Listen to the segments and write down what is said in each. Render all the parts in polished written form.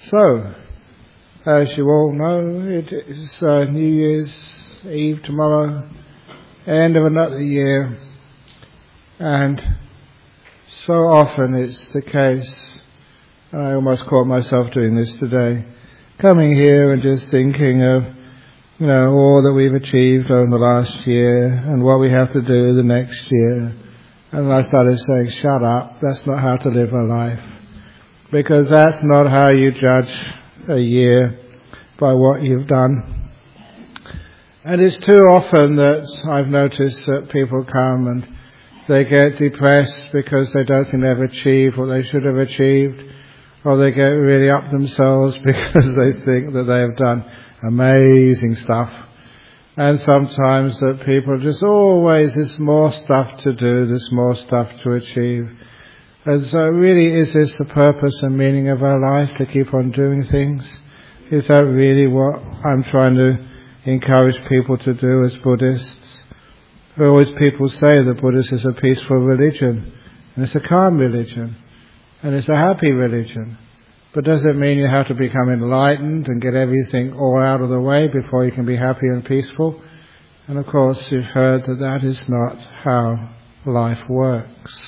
So, as you all know, it is New Year's Eve tomorrow, end of another year, and so often it's the case, and I almost caught myself doing this today, coming here and just thinking of, all that we've achieved over the last year and what we have to do the next year. And I started saying, shut up, that's not how to live a life. Because that's not how you judge a year, by what you've done. And it's too often that I've noticed that people come and they get depressed because they don't think they've achieved what they should have achieved, or they get really up themselves because they think that they have done amazing stuff. And sometimes that people just always, there's more stuff to do, there's more stuff to achieve. And so really, is this the purpose and meaning of our life, to keep on doing things? Is that really what I'm trying to encourage people to do as Buddhists? Always people say that Buddhism is a peaceful religion, and it's a calm religion, and it's a happy religion. But does it mean you have to become enlightened and get everything all out of the way before you can be happy and peaceful? And of course you've heard that that is not how life works.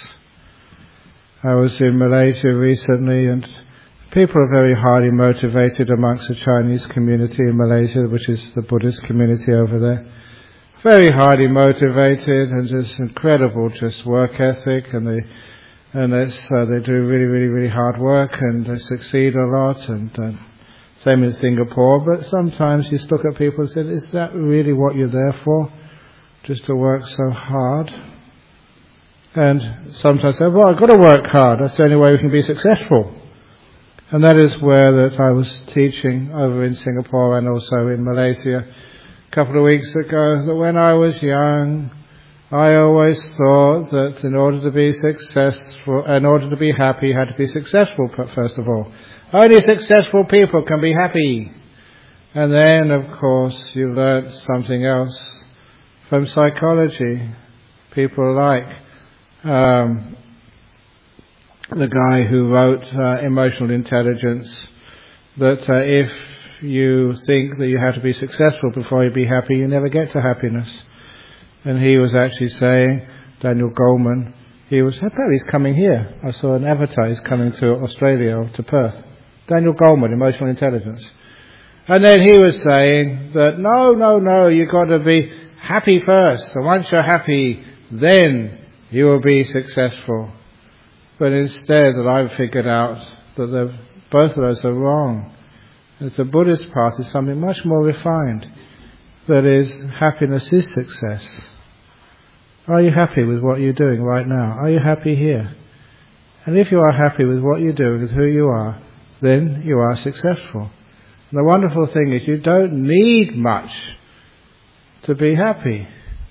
I was in Malaysia recently, and people are very highly motivated amongst the Chinese community in Malaysia, which is the Buddhist community over there. Very highly motivated and just incredible just work ethic, and they do really, really, really hard work, and they succeed a lot, and same in Singapore. But sometimes you just look at people and say, is that really what you're there for? Just to work so hard? And sometimes I say, well, I've got to work hard. That's the only way we can be successful. And that is where that I was teaching over in Singapore and also in Malaysia a couple of weeks ago, that when I was young, I always thought that in order to be successful, in order to be happy, you had to be successful first of all. Only successful people can be happy. And then, of course, you learnt something else from psychology. People like the guy who wrote Emotional Intelligence, that if you think that you have to be successful before you be happy, you never get to happiness. And he was actually saying, Daniel Goleman, apparently he's coming here. I saw an avatar, he's coming to Australia or to Perth. Daniel Goleman, Emotional Intelligence. And then he was saying that no, you've got to be happy first. So once you're happy, then you will be successful. But instead, that I've figured out that both of those are wrong. That the Buddhist path is something much more refined. That is, happiness is success. Are you happy with what you're doing right now? Are you happy here? And if you are happy with what you're doing, with who you are, then you are successful. And the wonderful thing is you don't need much to be happy.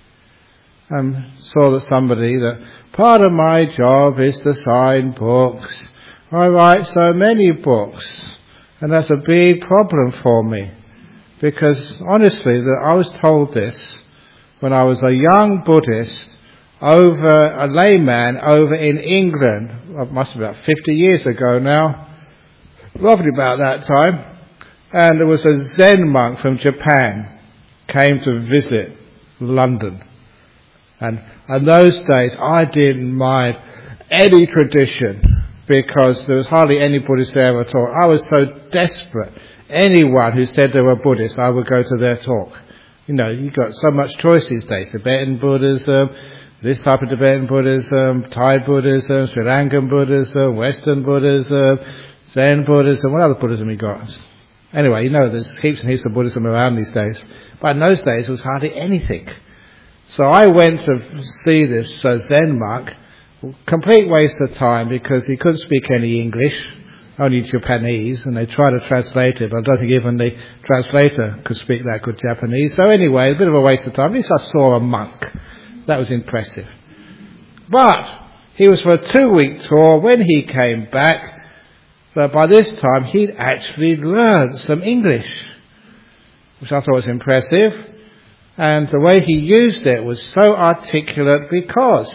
Saw that part of my job is to sign books. I write so many books, and that's a big problem for me. Because honestly, I was told this when I was a young Buddhist, a layman over in England, it must be about 50 years ago now, roughly about that time, and there was a Zen monk from Japan came to visit London. And in those days, I didn't mind any tradition, because there was hardly any Buddhists there at all. I was so desperate. Anyone who said they were Buddhist, I would go to their talk. You've got so much choice these days. Tibetan Buddhism, this type of Tibetan Buddhism, Thai Buddhism, Sri Lankan Buddhism, Western Buddhism, Zen Buddhism. What other Buddhism you got? Anyway, there's heaps and heaps of Buddhism around these days. But in those days, there was hardly anything. So I went to see this Zen monk, complete waste of time, because he couldn't speak any English, only Japanese, and they tried to translate it, but I don't think even the translator could speak that good Japanese. So anyway, a bit of a waste of time. At least I saw a monk. That was impressive. But he was for a 2-week tour. When he came back, but by this time he'd actually learned some English, which I thought was impressive. And the way he used it was so articulate, because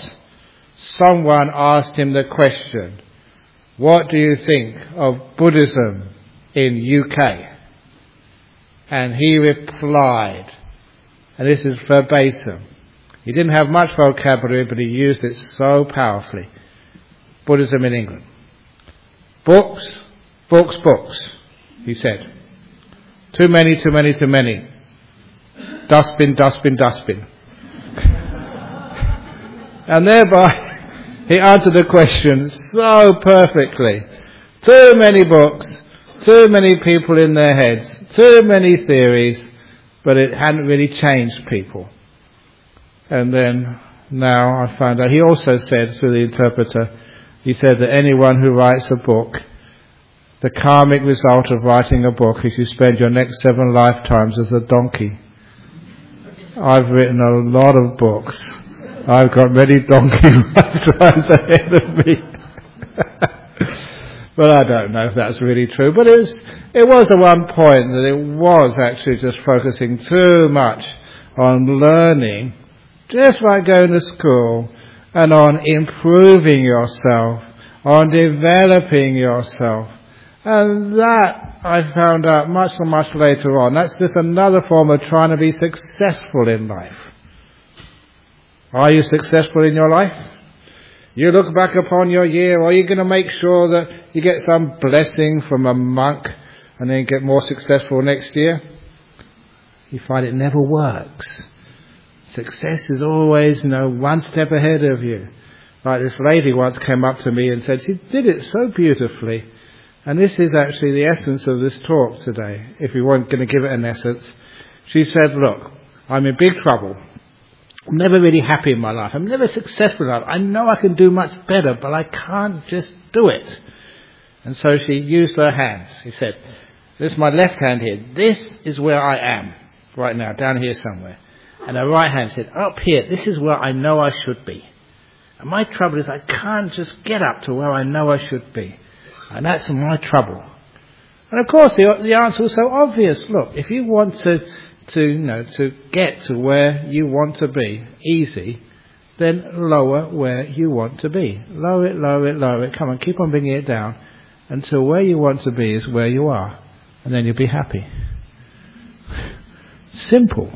someone asked him the question, what do you think of Buddhism? in UK. And he replied, and this is verbatim. He didn't have much vocabulary, but he used it so powerfully. Buddhism in England. Books, books, books, he said. Too many, too many, too many. Dustbin, dustbin, dustbin. And thereby he answered the question so perfectly. Too many books, too many people in their heads, too many theories, but it hadn't really changed people. And then now I found out, he also said through the interpreter, he said that anyone who writes a book, the karmic result of writing a book is you spend your next 7 lifetimes as a donkey. I've written a lot of books. I've got many donkey lifetimes ahead of me. But I don't know if that's really true. But it was at one point that it was actually just focusing too much on learning, just like going to school, and on improving yourself, on developing yourself. And that I found out much later on. That's just another form of trying to be successful in life. Are you successful in your life? You look back upon your year, or are you going to make sure that you get some blessing from a monk and then get more successful next year? You find it never works. Success is always, one step ahead of you. Like this lady once came up to me and said, she did it so beautifully. And this is actually the essence of this talk today, if we weren't going to give it an essence. She said, look, I'm in big trouble. I'm never really happy in my life. I'm never successful in life. I know I can do much better, but I can't just do it. And so she used her hands. She said, this is my left hand here. This is where I am right now, down here somewhere. And her right hand said, up here, this is where I know I should be. And my trouble is I can't just get up to where I know I should be. And that's my trouble. And of course the answer was so obvious. Look, if you want to get to where you want to be easy, then lower where you want to be. Lower it, lower it, lower it. Come on, keep on bringing it down until where you want to be is where you are. And then you'll be happy. Simple.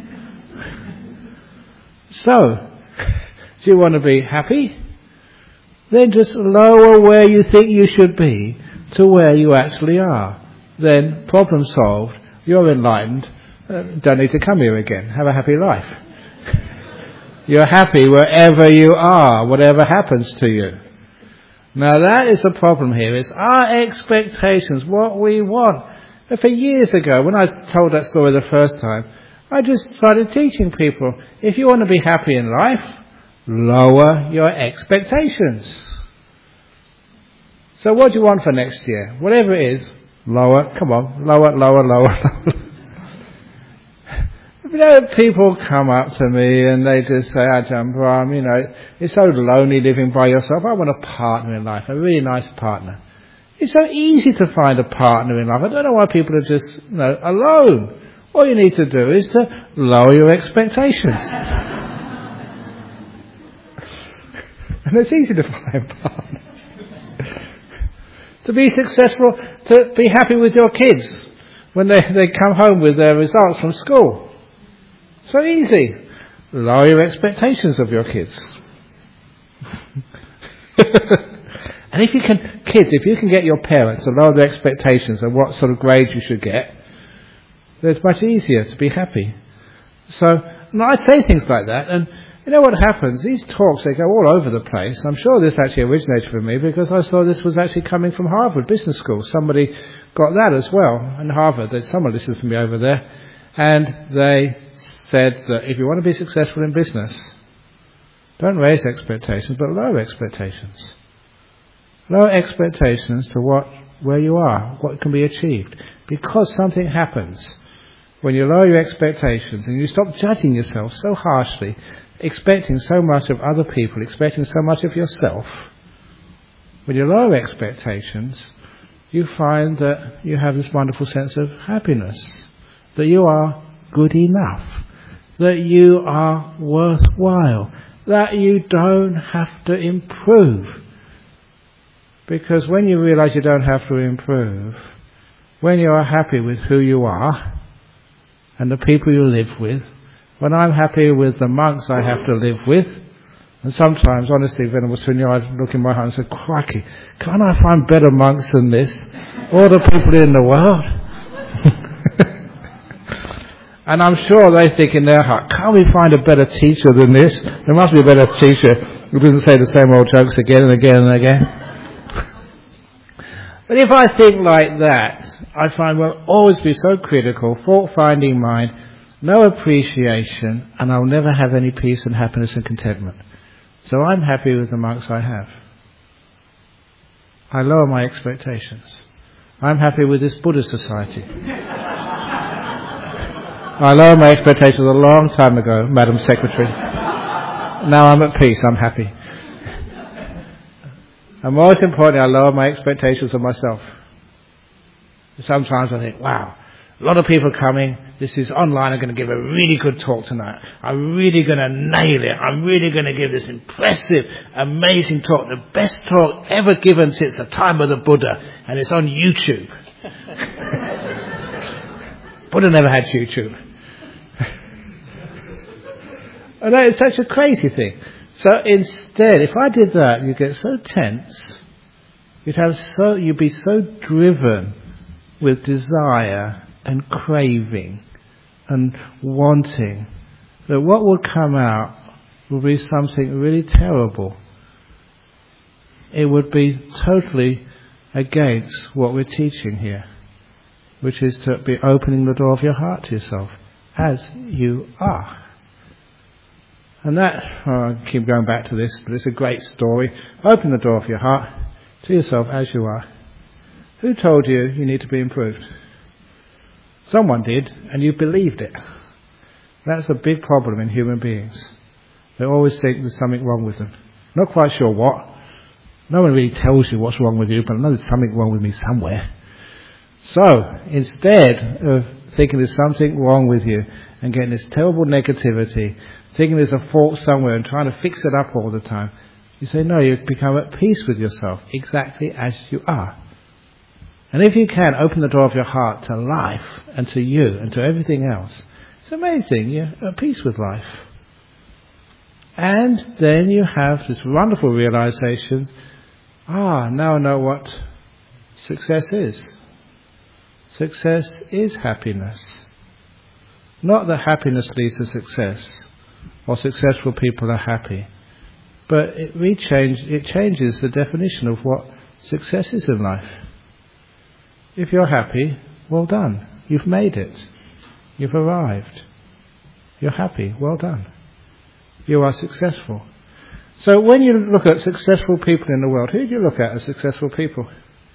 So, do you want to be happy? Then just lower where you think you should be to where you actually are. Then problem solved. You're enlightened. Don't need to come here again. Have a happy life. You're happy wherever you are, whatever happens to you. Now that is the problem here. It's our expectations, what we want. For years ago, when I told that story the first time, I just started teaching people, if you want to be happy in life, lower your expectations. So what do you want for next year? Whatever it is, lower, come on, lower, lower, lower. People come up to me and they just say, Ajahn Brahm, it's so lonely living by yourself. I want a partner in life, a really nice partner. It's so easy to find a partner in life. I don't know why people are just, alone. All you need to do is to lower your expectations. And it's easy to find partners. To be successful, to be happy with your kids when they come home with their results from school. So easy. Lower your expectations of your kids. And if you can get your parents to lower their expectations of what sort of grades you should get, then it's much easier to be happy. So I say things like that, and you know what happens? These talks, they go all over the place. I'm sure this actually originated from me because I saw this was actually coming from Harvard Business School. Somebody got that as well in Harvard. Someone listens to me over there, and they said that if you want to be successful in business, don't raise expectations, but lower expectations. Lower expectations to where you are, what can be achieved. Because something happens when you lower your expectations and you stop judging yourself so harshly, expecting so much of other people, expecting so much of yourself. When you lower expectations, you find that you have this wonderful sense of happiness, that you are good enough, that you are worthwhile, that you don't have to improve. Because when you realize you don't have to improve, when you are happy with who you are and the people you live with, when I'm happy with the monks I have to live with, and sometimes, honestly, Venerable Sunya, I look in my heart and say, crikey, can't I find better monks than this? All the people in the world. And I'm sure they think in their heart, can't we find a better teacher than this? There must be a better teacher who doesn't say the same old jokes again and again and again. But if I think like that, I find we'll always be so critical, fault-finding mind, no appreciation, and I'll never have any peace and happiness and contentment. So I'm happy with the monks I have. I lower my expectations. I'm happy with this Buddhist society. I lowered my expectations a long time ago, Madam Secretary. Now I'm at peace, I'm happy. And most importantly, I lower my expectations of myself. Sometimes I think, wow, a lot of people coming, this is online, I'm going to give a really good talk tonight. I'm really going to nail it. I'm really going to give this impressive, amazing talk, the best talk ever given since the time of the Buddha, and it's on YouTube. Buddha never had YouTube. And that is such a crazy thing. So instead, if I did that, you'd get so tense, you'd be so driven with desire and craving and wanting, that what would come out would be something really terrible. It would be totally against what we're teaching here, which is to be opening the door of your heart to yourself as you are. And that, I keep going back to this, but it's a great story. Open the door of your heart to yourself as you are. Who told you you need to be improved? Someone did, and you believed it. That's a big problem in human beings. They always think there's something wrong with them. Not quite sure what. No one really tells you what's wrong with you, but I know there's something wrong with me somewhere. So, instead of thinking there's something wrong with you and getting this terrible negativity, thinking there's a fault somewhere and trying to fix it up all the time, you say, no, you become at peace with yourself exactly as you are. And if you can, open the door of your heart to life and to you and to everything else. It's amazing. You're at peace with life. And then you have this wonderful realization, now I know what success is. Success is happiness. Not that happiness leads to success, or successful people are happy. But it changes the definition of what success is in life. If you're happy, well done. You've made it. You've arrived. You're happy. Well done. You are successful. So when you look at successful people in the world, who do you look at as successful people?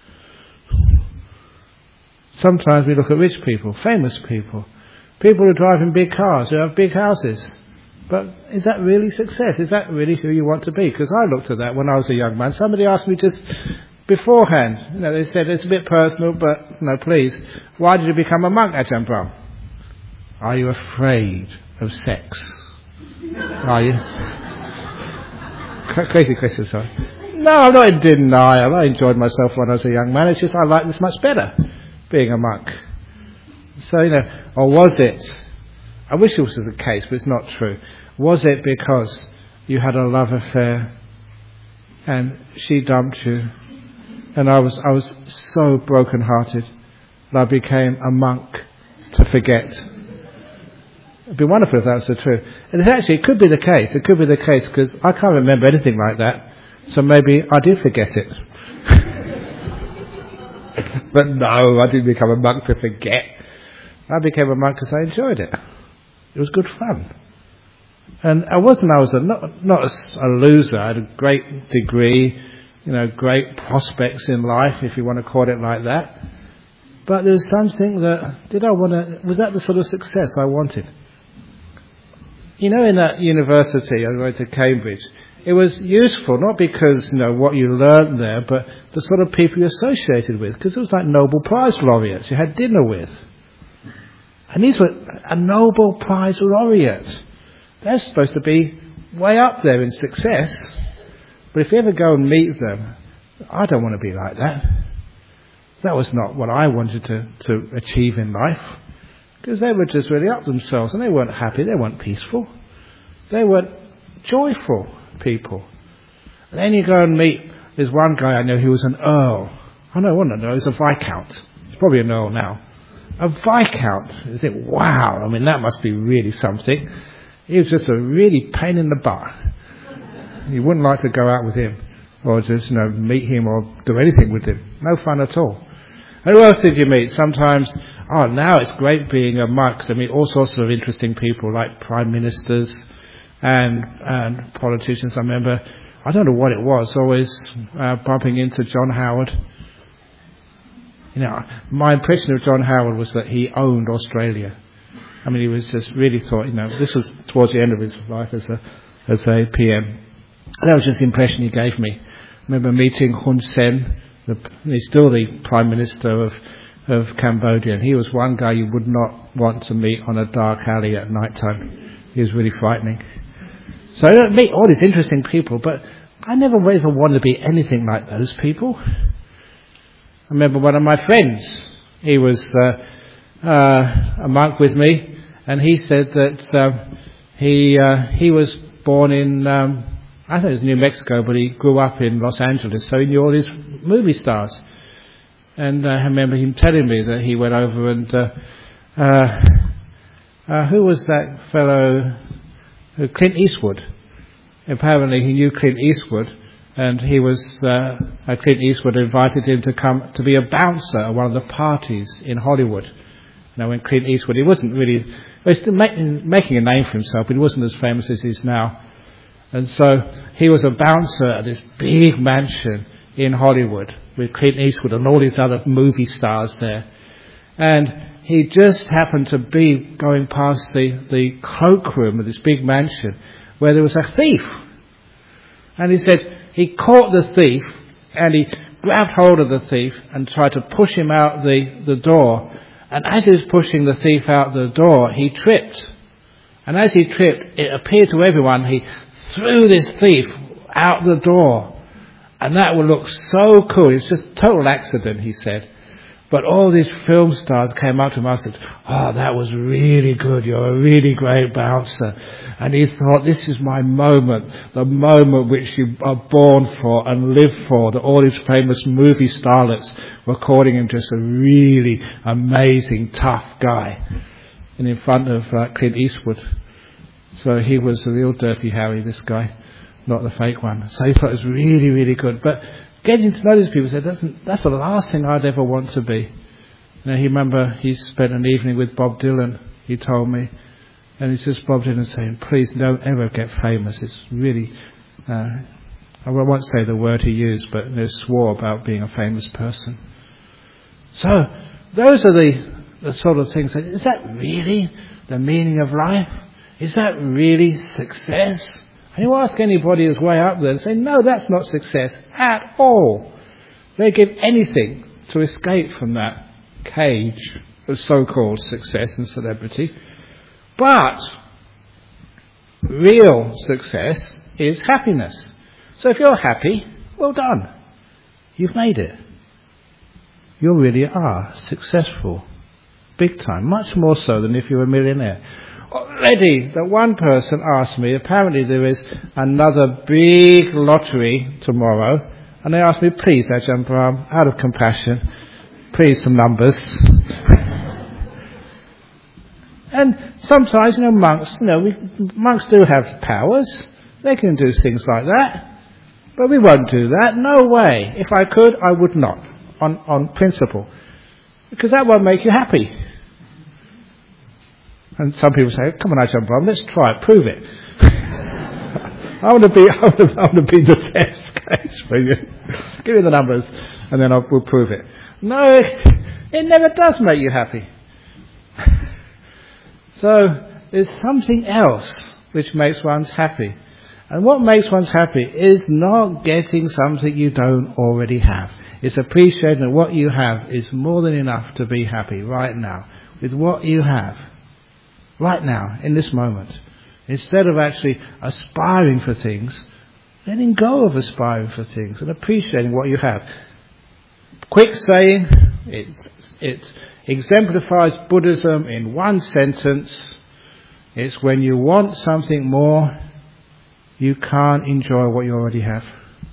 Sometimes we look at rich people, famous people, people who drive in big cars, who have big houses. But is that really success? Is that really who you want to be? Because I looked at that when I was a young man. Somebody asked me just beforehand, they said, it's a bit personal, but please, why did you become a monk, Ajahn Brahm? Are you afraid of sex? Are you? Crazy question, sorry. No, I'm not in denial. I enjoyed myself when I was a young man. It's just I like this much better, being a monk. So, or was it, I wish it was the case, but it's not true. Was it because you had a love affair and she dumped you, and I was so broken-hearted that I became a monk to forget? It'd be wonderful if that was the truth. And it could be the case. It could be the case because I can't remember anything like that. So maybe I did forget it. But no, I didn't become a monk to forget. I became a monk because I enjoyed it. It was good fun. And I was not a loser. I had a great degree, great prospects in life, if you want to call it like that. But there was something was that the sort of success I wanted? In that university, I went to Cambridge, it was useful, not because, what you learned there, but the sort of people you associated with, because it was like Nobel Prize laureates you had dinner with. And these were a Nobel Prize laureate. They're supposed to be way up there in success. But if you ever go and meet them, I don't want to be like that. That was not what I wanted to achieve in life, because they were just really up themselves, and they weren't happy, they weren't peaceful, they weren't joyful people. And then you go and meet, there's one guy I know who was an earl. I know, wasn't an earl, he was a viscount. He's probably an earl now. A viscount. You think, wow, I mean, that must be really something. He was just a really pain in the butt. You wouldn't like to go out with him, or just, meet him or do anything with him. No fun at all. And who else did you meet? Sometimes, now it's great being a monk, 'cause I meet all sorts of interesting people, like prime ministers and politicians. I remember, I don't know what it was, always bumping into John Howard. My impression of John Howard was that he owned Australia. I mean, he was just really thought, this was towards the end of his life as a PM. That was just the impression he gave me. I remember meeting Hun Sen. He's still the Prime Minister of Cambodia, and he was one guy you would not want to meet on a dark alley at night time. He was really frightening. So I don't meet all these interesting people, but I never ever wanted to be anything like those people. I remember one of my friends, he was a monk with me, and he said that he was born in I think it was New Mexico, but he grew up in Los Angeles, so he knew all these movie stars. And I remember him telling me that he went over and who was that fellow? Clint Eastwood. Apparently he knew Clint Eastwood, and he was Clint Eastwood invited him to come to be a bouncer at one of the parties in Hollywood. When Clint Eastwood, he wasn't really, he was still making a name for himself, but he wasn't as famous as he is now. And so he was a bouncer at this big mansion in Hollywood with Clint Eastwood and all these other movie stars there. And he just happened to be going past the cloakroom of this big mansion where there was a thief. And he said he caught the thief and he grabbed hold of the thief and tried to push him out the door. And as he was pushing the thief out the door, he tripped. And as he tripped, it appeared to everyone he threw this thief out the door. And that would look so cool. It's just a total accident, he said. But all these film stars came up to him and said, that was really good. You're a really great bouncer. And he thought, this is my moment, the moment which you are born for and live for. That all these famous movie starlets were calling him just a really amazing, tough guy. And in front of Clint Eastwood. So he was the real Dirty Harry, this guy, not the fake one. So he thought it was really, really good. But getting to know these people, said that's the last thing I'd ever want to be. He remember he spent an evening with Bob Dylan, he told me. And it's just Bob Dylan saying, please don't ever get famous. It's really, I won't say the word he used, but he swore about being a famous person. So those are the sort of things. Is that really the meaning of life? Is that really success? And you ask anybody who's way up there and say, no, that's not success at all. They give anything to escape from that cage of so-called success and celebrity. But real success is happiness. So if you're happy, well done. You've made it. You really are successful. Big time. Much more so than if you're a millionaire. Already, that one person asked me, apparently there is another big lottery tomorrow, and they asked me, please, Ajahn Brahm, out of compassion, please some numbers. And sometimes, monks, monks do have powers. They can do things like that. But we won't do that. No way. If I could, I would not, on principle. Because that won't make you happy. And some people say, come on, Ajahn Brahm, let's try it, prove it. I want to be the test case for you. Give me the numbers, and then we'll prove it. No, it never does make you happy. So there's something else which makes one happy. And what makes one happy is not getting something you don't already have. It's appreciating that what you have is more than enough to be happy right now. With what you have. Right now, in this moment. Instead of actually aspiring for things, letting go of aspiring for things and appreciating what you have. Quick saying, It exemplifies Buddhism in one sentence. It's when you want something more, you can't enjoy what you already have.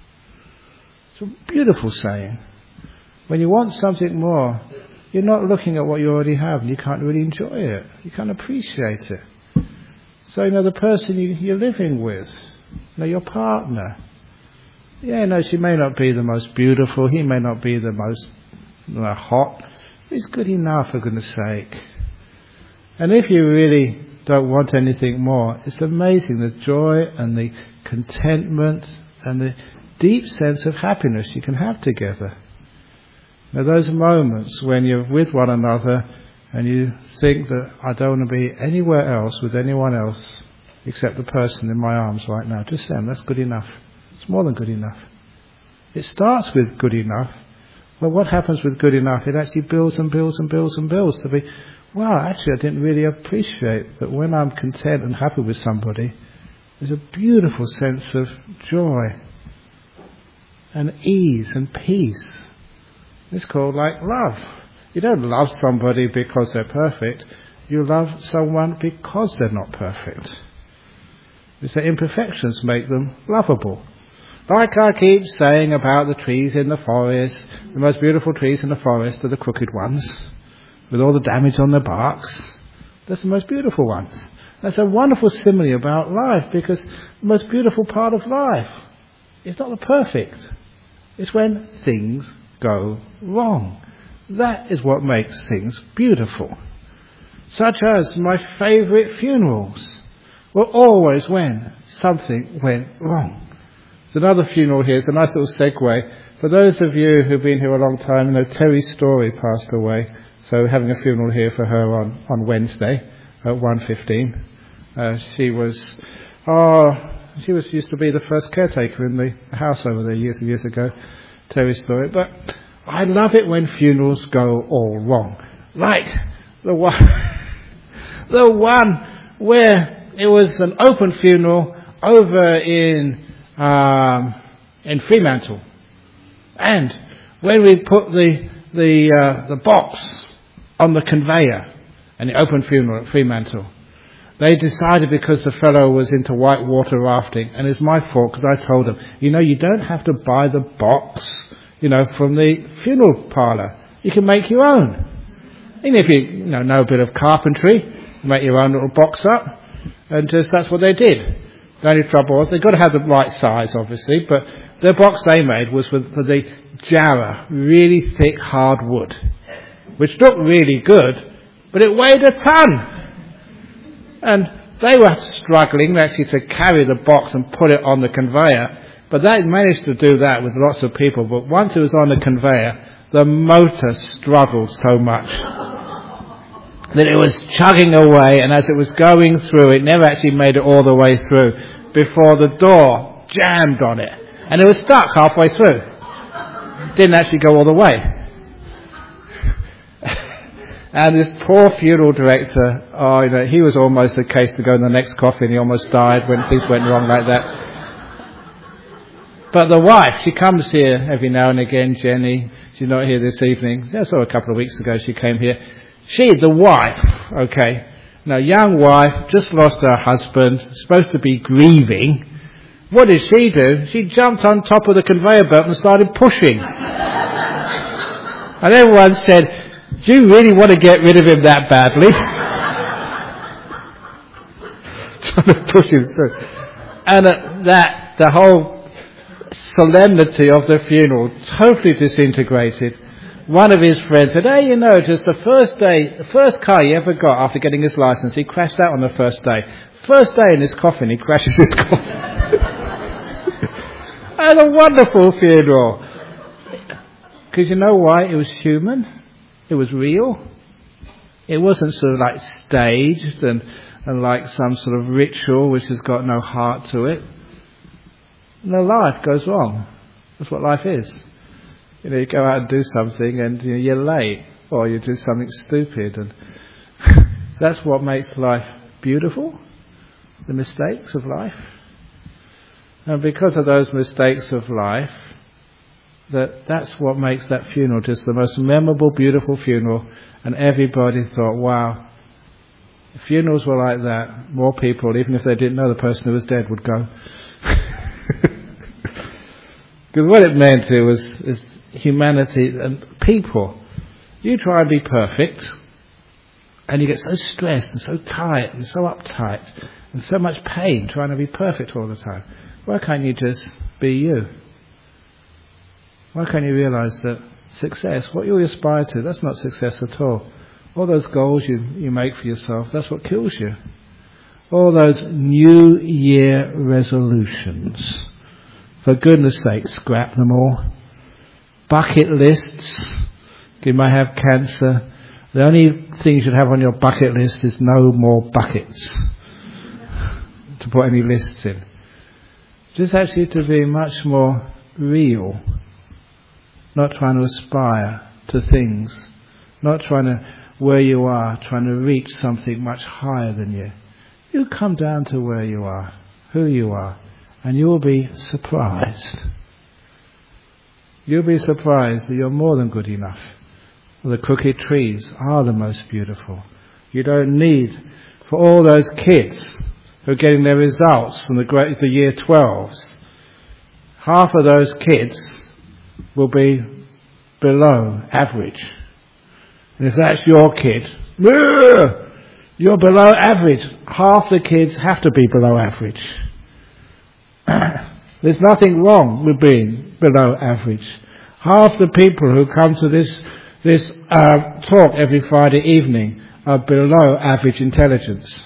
It's a beautiful saying. When you want something more, you're not looking at what you already have and you can't really enjoy it. You can't appreciate it. So, the person you're living with, your partner, she may not be the most beautiful, he may not be the most hot, but he's good enough, for goodness sake. And if you really don't want anything more, it's amazing the joy and the contentment and the deep sense of happiness you can have together. Now, those moments when you're with one another and you think that I don't want to be anywhere else with anyone else except the person in my arms right now, just them, that's good enough. It's more than good enough. It starts with good enough. Well, what happens with good enough? It actually builds and builds and builds and builds to be, wow, actually I didn't really appreciate that when I'm content and happy with somebody, there's a beautiful sense of joy and ease and peace. It's called love. You don't love somebody because they're perfect. You love someone because they're not perfect. It's the imperfections make them lovable. Like I keep saying about the trees in the forest, the most beautiful trees in the forest are the crooked ones, with all the damage on their barks. That's the most beautiful ones. That's a wonderful simile about life, because the most beautiful part of life is not the perfect. It's when things go wrong. That is what makes things beautiful. Such as my favourite funerals were always when something went wrong. There's another funeral here. It's a nice little segue. For those of you who've been here a long time, Terry Story passed away. So we're having a funeral here for her on Wednesday at 1:15. She used to be the first caretaker in the house over there years and years ago. Terry Story. But I love it when funerals go all wrong. Like the one where it was an open funeral over in Fremantle. And when we put the box on the conveyor and the open funeral at Fremantle, they decided, because the fellow was into whitewater rafting, and it's my fault because I told him, you don't have to buy the box, from the funeral parlour. You can make your own. And if you know a bit of carpentry, make your own little box up, and that's what they did. The only trouble was they've got to have the right size, obviously, but the box they made was for the jarrah, really thick hard wood, which looked really good, but it weighed a ton. And they were struggling actually to carry the box and put it on the conveyor, but they managed to do that with lots of people. But once it was on the conveyor, the motor struggled so much that it was chugging away, and as it was going through, it never actually made it all the way through before the door jammed on it, and it was stuck halfway through. It didn't actually go all the way. And this poor funeral director, he was almost the case to go in the next coffin. He almost died when things went wrong like that. But the wife, she comes here every now and again, Jenny. She's not here this evening. I saw a couple of weeks ago she came here. The wife, young wife, just lost her husband, supposed to be grieving. What did she do? She jumped on top of the conveyor belt and started pushing. And everyone said, do you really want to get rid of him that badly? Trying to push him through. And the whole solemnity of the funeral totally disintegrated. One of his friends said, just the first car he ever got after getting his license, he crashed out on the first day. First day in his coffin, he crashes his coffin. And a wonderful funeral. Because you know why? It was human. It was real. It wasn't sort of like staged and like some sort of ritual which has got no heart to it. No, life goes wrong. That's what life is. You go out and do something and you're late, or you do something stupid, and that's what makes life beautiful, the mistakes of life. And because of those mistakes of life, That's what makes that funeral just the most memorable, beautiful funeral. And everybody thought, wow, if funerals were like that, more people, even if they didn't know the person who was dead, would go. Because what it meant is humanity and people. You try and be perfect, and you get so stressed and so tight and so uptight and so much pain trying to be perfect all the time. Why can't you just be you? Why can't you realise that success, what you aspire to, that's not success at all. All those goals you make for yourself, that's what kills you. All those New Year resolutions, for goodness sake, scrap them all. Bucket lists, you may have cancer. The only thing you should have on your bucket list is no more buckets to put any lists in. Just actually to be much more real. Not trying to aspire to things. Not trying to, where you are, trying to reach something much higher than you. You come down to where you are, who you are, and you will be surprised. You'll be surprised that you're more than good enough. The crooked trees are the most beautiful. You don't need, for all those kids who are getting their results from the year 12s, half of those kids will be below average. And if that's your kid, you're below average. Half the kids have to be below average. There's nothing wrong with being below average. Half the people who come to this talk every Friday evening are below average intelligence.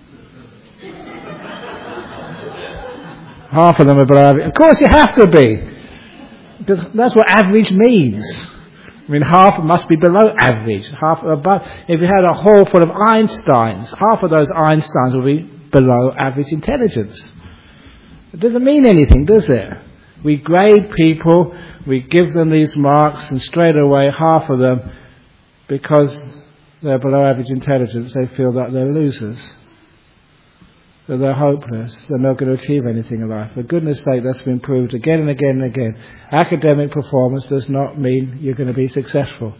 Half of them are below average. Of course you have to be. Because that's what average means. I mean, half must be below average, half above. If you had a hall full of Einsteins, half of those Einsteins will be below average intelligence. It doesn't mean anything, does it? We grade people, we give them these marks, and straight away half of them, because they're below average intelligence, they feel that they're losers. That they're hopeless, they're not going to achieve anything in life. For goodness sake, that's been proved again and again and again. Academic performance does not mean you're going to be successful.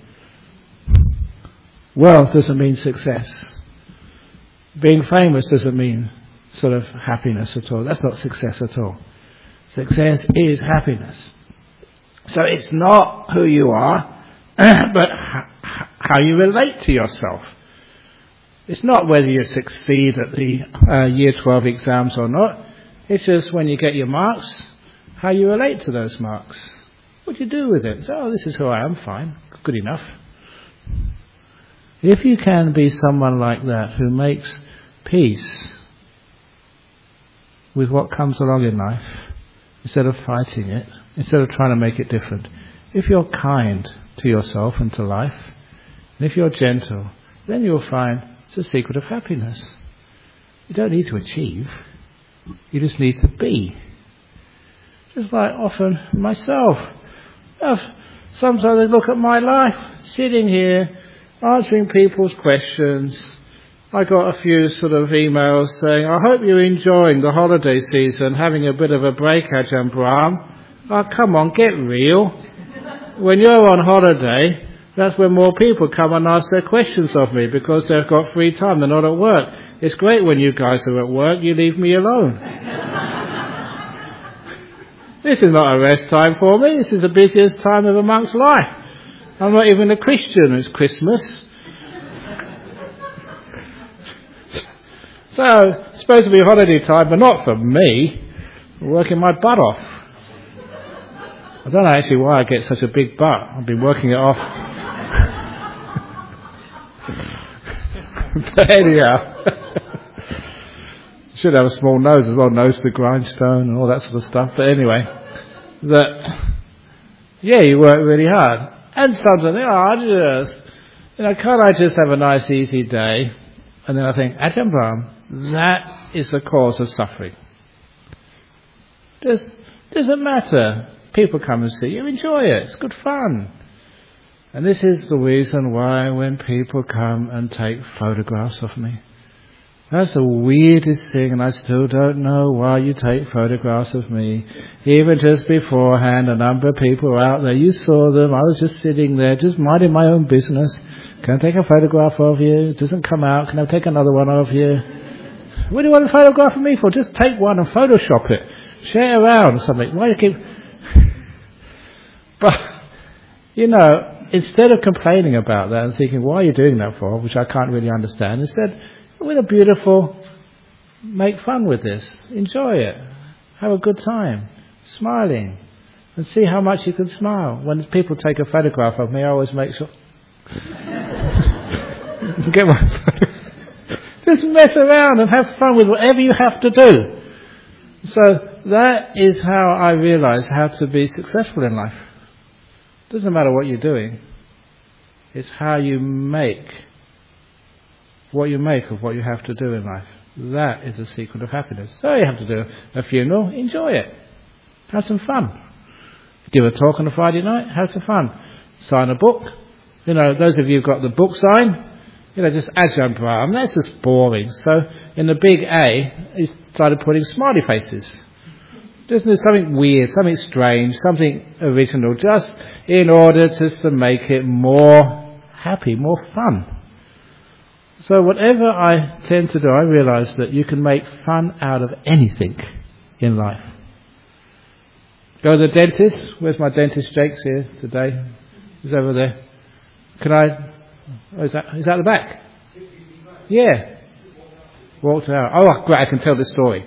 Wealth doesn't mean success. Being famous doesn't mean sort of happiness at all. That's not success at all. Success is happiness. So it's not who you are, but how you relate to yourself. It's not whether you succeed at the Year 12 exams or not. It's just when you get your marks, how you relate to those marks. What do you do with it? So, this is who I am, fine, good enough. If you can be someone like that who makes peace with what comes along in life, instead of fighting it, instead of trying to make it different, if you're kind to yourself and to life, and if you're gentle, then you'll find it's the secret of happiness. You don't need to achieve. You just need to be. Just like often myself. Sometimes I look at my life, sitting here, answering people's questions. I got a few sort of emails saying, I hope you're enjoying the holiday season, having a bit of a break, Ajahn Brahm. Oh, come on, get real. When you're on holiday, that's when more people come and ask their questions of me because they've got free time, they're not at work. It's great when you guys are at work, you leave me alone. This is not a rest time for me, this is the busiest time of a monk's life. I'm not even a Christian, it's Christmas. So, it's supposed to be holiday time, but not for me. I'm working my butt off. I don't know actually why I get such a big butt. I've been working it off. But anyhow, should have a small nose as well, nose to the grindstone and all that sort of stuff. But anyway, you work really hard. And sometimes can't I just have a nice easy day? And then I think, Ajahn Brahm, that is the cause of suffering. Doesn't matter. People come and see you, enjoy it, it's good fun. And this is the reason why when people come and take photographs of me, That's the weirdest thing, and I still don't know why you take photographs of me. Even just beforehand, a number of people were out there. You saw them. I was just sitting there, just minding my own business. Can I take a photograph of you? It doesn't come out. Can I take another one of you? What do you want a photograph of me for? Just take one and Photoshop it. Share it around or something. Why do you keep... But, instead of complaining about that and thinking, why are you doing that for? Which I can't really understand. Instead, with a beautiful, make fun with this. Enjoy it. Have a good time. Smiling. And see how much you can smile. When people take a photograph of me, I always make sure... Get one photograph. Just mess around and have fun with whatever you have to do. So that is how I realize how to be successful in life. It doesn't matter what you're doing. It's how you make what you make of what you have to do in life. That is the secret of happiness. So you have to do a funeral, enjoy it. Have some fun. Give a talk on a Friday night, have some fun. Sign a book. Those of you who've got the book sign, just adjunct program. That's just boring. So in the big A, he started putting smiley faces. Just something weird, something strange, something original, just in order just to make it more happy, more fun. So whatever I tend to do, I realize that you can make fun out of anything in life. Go to the dentist. Where's my dentist? Jake's here today. He's over there. Can I... Oh, is that the back? Yeah. Walked out. Oh, great, I can tell this story.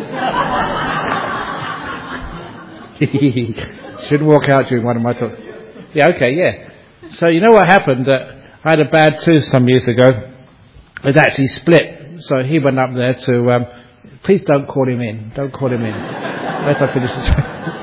Shouldn't walk out during one of my talks. Yeah, okay, yeah. So you know what happened? That I had a bad tooth some years ago. It actually split. So he went up there to... please don't call him in. Don't call him in. Let us finish the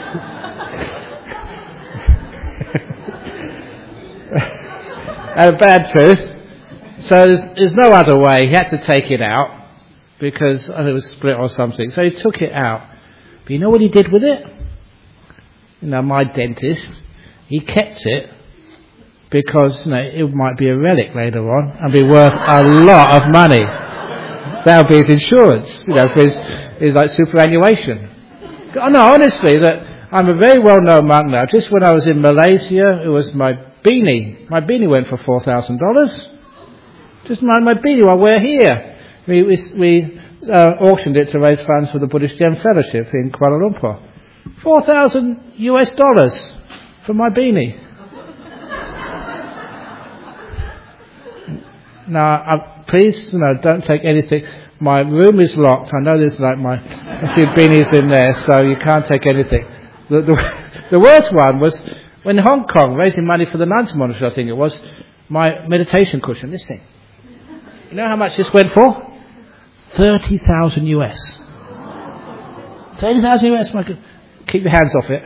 I had a bad tooth. So there's no other way. He had to take it out because it was split or something. So he took it out. But you know what he did with it? My dentist, he kept it because it might be a relic later on and be worth a lot of money. That would be his insurance, for his like superannuation. Oh, no, honestly, that I'm a very well-known monk now. Just when I was in Malaysia, it was my beanie. My beanie went for $4,000. Just my beanie I wear here. We auctioned it to raise funds for the Buddhist Gem Fellowship in Kuala Lumpur. $4,000 for my beanie. Now, please, don't take anything. My room is locked. I know there's a few beanies in there, so you can't take anything. The worst one was when in Hong Kong, raising money for the nuns monastery, I think it was, my meditation cushion, this thing. You know how much this went for? 30,000 US. 30,000 US, Michael. Keep your hands off it.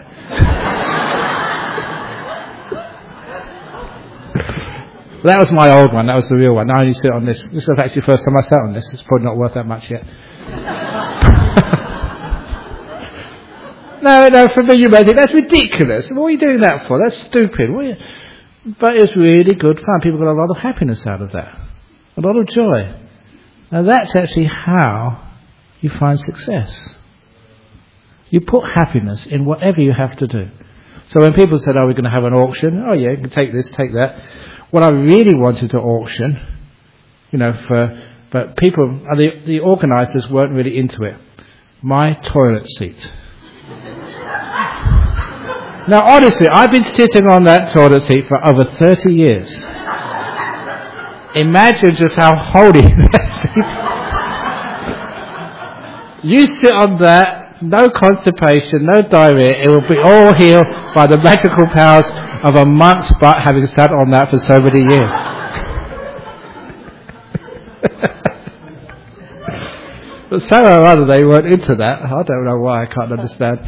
That was my old one. That was the real one. Now you sit on this. This was actually the first time I sat on this. It's probably not worth that much yet. No, for me you may think that's ridiculous. What are you doing that for? That's stupid. But it's really good fun. People got a lot of happiness out of that. A lot of joy. Now that's actually how you find success. You put happiness in whatever you have to do. So when people said, we're going to have an auction, oh yeah, you can take this, take that. What I really wanted to auction, but people, the organisers weren't really into it. My toilet seat. Now honestly, I've been sitting on that toilet seat for over 30 years. Imagine just how holy that seat is. You sit on that, no constipation, no diarrhea, it will be all healed by the magical powers of a monk's butt having sat on that for so many years. But somehow or other they weren't into that. I don't know why, I can't understand.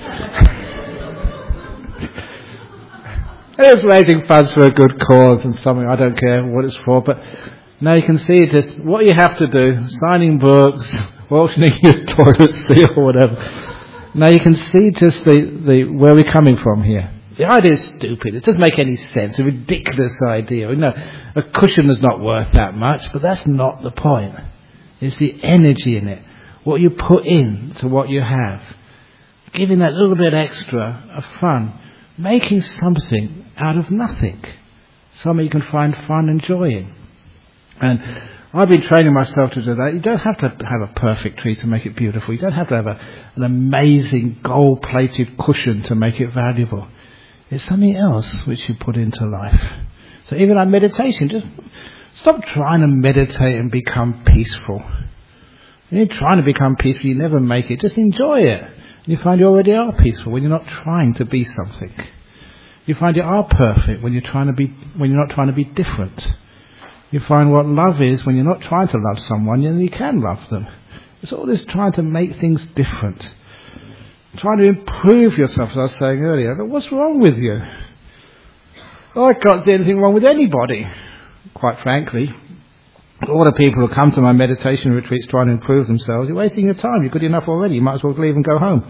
It was raising funds for a good cause and something, I don't care what it's for, but now you can see just what you have to do, signing books, auctioning your toilet seat or whatever. Now you can see just the where we're coming from here. The idea is stupid. It doesn't make any sense. A ridiculous idea. A cushion is not worth that much, but that's not the point. It's the energy in it. What you put in to what you have. Giving that little bit extra of fun. Making something out of nothing. Something you can find fun and joy in. And I've been training myself to do that. You don't have to have a perfect tree to make it beautiful. You don't have to have an amazing gold-plated cushion to make it valuable. It's something else which you put into life. So even like meditation, just stop trying to meditate and become peaceful. You're trying to become peaceful, you never make it. Just enjoy it. You find you already are peaceful when you're not trying to be something. You find you are perfect when you're not trying to be different. You find what love is when you're not trying to love someone, and you can love them. It's all this trying to make things different. Trying to improve yourself, as I was saying earlier. But what's wrong with you? I can't see anything wrong with anybody, quite frankly. All the people who come to my meditation retreats trying to improve themselves, you're wasting your time. You're good enough already. You might as well leave and go home.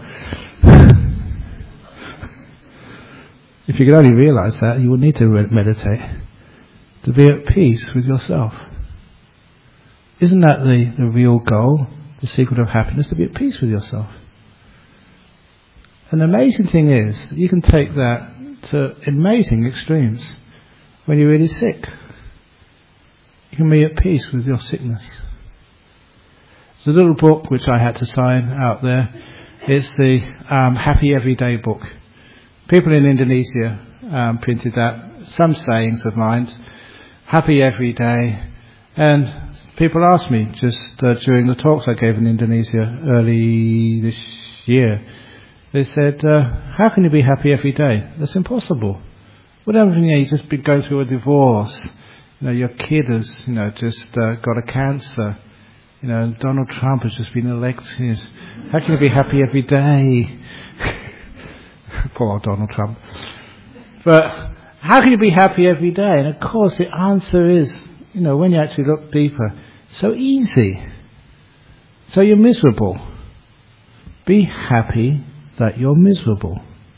If you could only realise that, you would need to meditate. To be at peace with yourself. Isn't that the real goal? The secret of happiness? To be at peace with yourself. And the amazing thing is, you can take that to amazing extremes. When you're really sick, you can be at peace with your sickness. There's a little book which I had to sign out there. It's the Happy Everyday book. People in Indonesia printed that. Some sayings of mine. Happy every day. And people asked me just during the talks I gave in Indonesia early this year. They said, how can you be happy every day? That's impossible. Whatever, you just go through a divorce. Your kid has, just got a cancer. Donald Trump has just been elected. How can you be happy every day? Poor old Donald Trump. But how can you be happy every day? And of course the answer is, when you actually look deeper, so easy. So you're miserable. Be happy that you're miserable.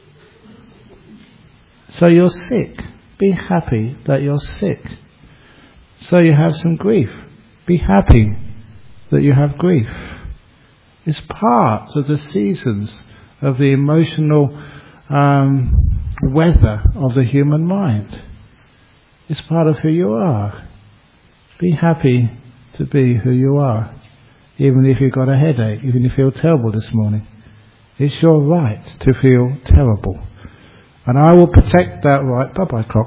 So you're sick. Be happy that you're sick. So you have some grief. Be happy that you have grief. It's part of the seasons of the emotional weather of the human mind. It's part of who you are. Be happy to be who you are. Even if you've got a headache, even if you feel terrible this morning. It's your right to feel terrible. And I will protect that right. Bye-bye, clock.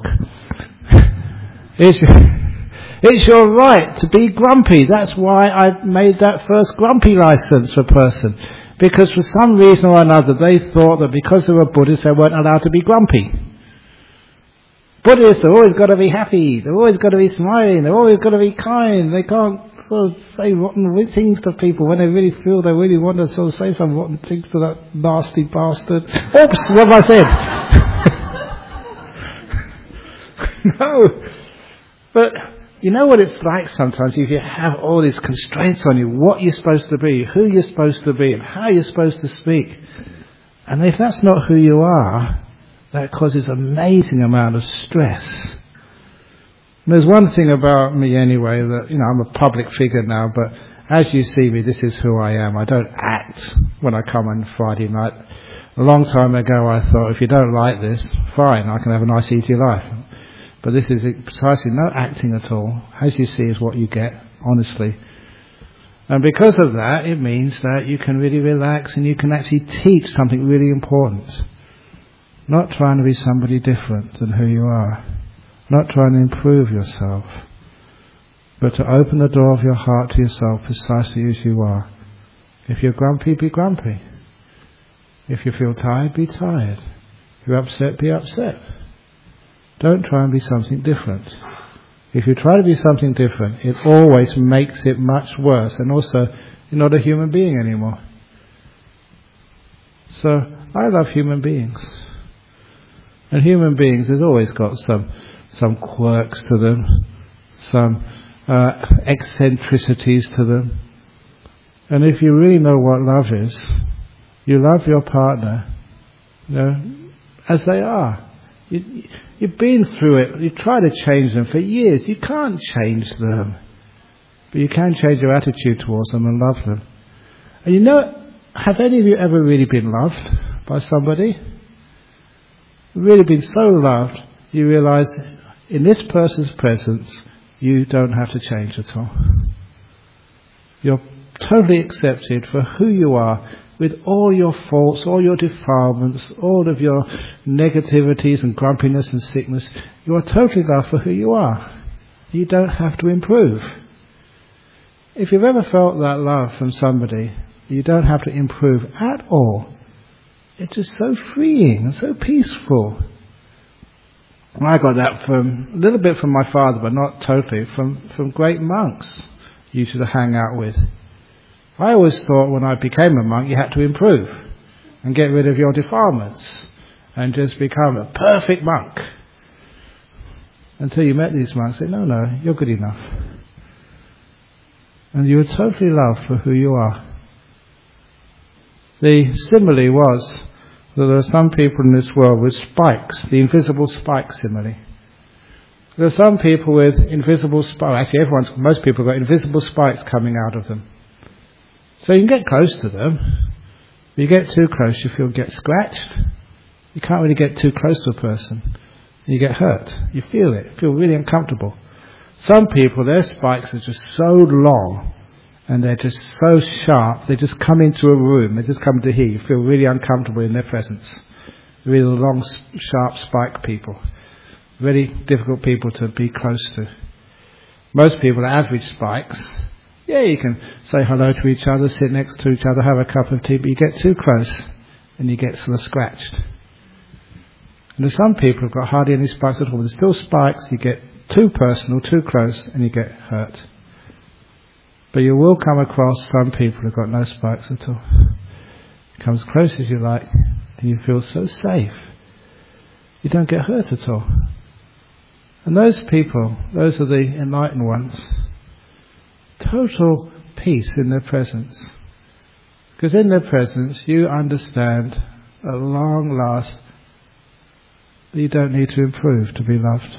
It's your right to be grumpy. That's why I made that first grumpy license for a person. Because for some reason or another, they thought that because they were Buddhists, they weren't allowed to be grumpy. Buddhists have always got to be happy. They've always got to be smiling. They've always got to be kind. They can't sort of say rotten things to people when they really feel they really want to sort of say some rotten things to that nasty bastard. Oops, what have I said? No. But you know what it's like sometimes if you have all these constraints on you, what you're supposed to be, who you're supposed to be, and how you're supposed to speak. And if that's not who you are, that causes amazing amount of stress. And there's one thing about me anyway, that, I'm a public figure now, but as you see me, this is who I am. I don't act when I come on Friday night. A long time ago I thought, if you don't like this, fine, I can have a nice easy life. But this is precisely no acting at all. As you see is what you get, honestly. And because of that, it means that you can really relax and you can actually teach something really important. Not trying to be somebody different than who you are. Not trying to improve yourself. But to open the door of your heart to yourself precisely as you are. If you're grumpy, be grumpy. If you feel tired, be tired. If you're upset, be upset. Don't try and be something different. If you try to be something different, it always makes it much worse. And also, you're not a human being anymore. So, I love human beings. And human beings has always got some quirks to them, some eccentricities to them. And if you really know what love is, you love your partner, as they are. You've been through it. You try to change them for years. You can't change them. But you can change your attitude towards them and love them. And you know, have any of you ever really been loved by somebody? Really been so loved, you realise in this person's presence, you don't have to change at all. You're totally accepted for who you are, with all your faults, all your defilements, all of your negativities and grumpiness and sickness. You are totally loved for who you are. You don't have to improve. If you've ever felt that love from somebody, you don't have to improve at all. It's just so freeing and so peaceful. I got that from a little bit from my father, but not totally, from great monks you used to hang out with. I always thought when I became a monk you had to improve and get rid of your defilements and just become a perfect monk. Until you met these monks, say, no, you're good enough. And you were totally loved for who you are. The simile was that there are some people in this world with spikes, the invisible spike simile. There are some people with invisible spikes. Actually, most people have got invisible spikes coming out of them. So you can get close to them. If you get too close, you get scratched. You can't really get too close to a person. You get hurt. You feel it. You feel really uncomfortable. Some people, their spikes are just so long and they're just so sharp, they just come into a room, they just come to here. You feel really uncomfortable in their presence. Really long, sharp spike people. Very difficult people to be close to. Most people are average spikes. Yeah, you can say hello to each other, sit next to each other, have a cup of tea, but you get too close and you get sort of scratched. And there's some people who've got hardly any spikes at all. There's still spikes, you get too personal, too close, and you get hurt. But you will come across some people who've got no spikes at all. Come as close as you like, and you feel so safe. You don't get hurt at all. And those people, those are the enlightened ones. Total peace in their presence. Because in their presence you understand at long last that you don't need to improve to be loved.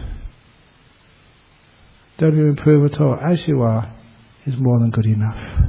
Don't you improve at all. As you are is more than good enough.